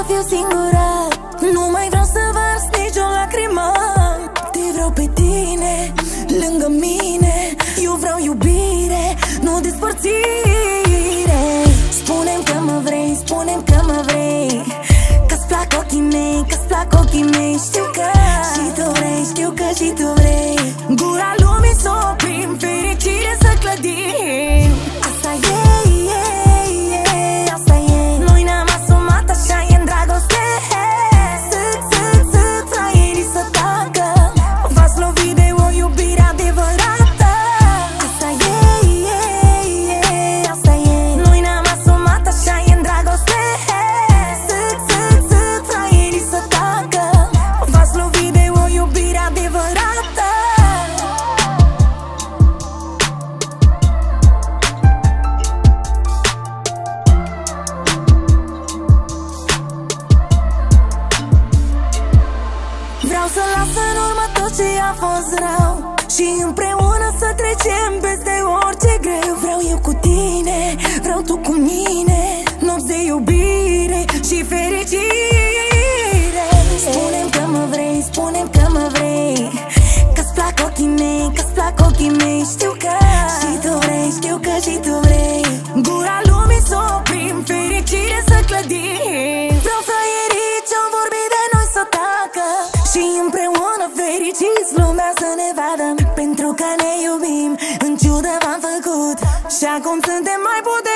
fiu singură. Nu mai vreau să vărs nicio lacrimă. Te vreau pe tine, lângă mine. Eu vreau iubire, nu despărțire. Spune-mi că mă vrei, spune-mi că mă vrei. Că-ți plac ochii mei, că-ți plac ochii mei. Știu că și tu vrei, știu că și tu vrei. Gura lumii s-o oprim, fericire să clădim. Asta e, asta e. Noi ne-am asumat, așa e în dragoste. Sâc, fraierii să tacă. V-ați lovit de o iubire adevărată. Asta e, asta e. Noi ne-am asumat, așa e în dragoste. Sâc, fraierii să tacă. V-ați lovit de o iubire adevărată. Vreau să las în urmă tot ce a fost rău și împreună să trecem peste orice greu. Vreau eu cu tine, vreau tu cu mine. Nopți de iubire și fericire. Spune-mi că mă vrei, spune-mi că mă vrei. Că-ți plac ochii mei, că-ți plac ochii mei. Știu că și tu vrei, știu că și tu vrei. Gura lumii s-o oprim, fericire să clădim. Vreau fraierii ce-au vorbit de noi să tacă și împreună fericiți lumea să ne vadă. Pentru că ne iubim, în ciudă v-am făcut și acum suntem mai puternici.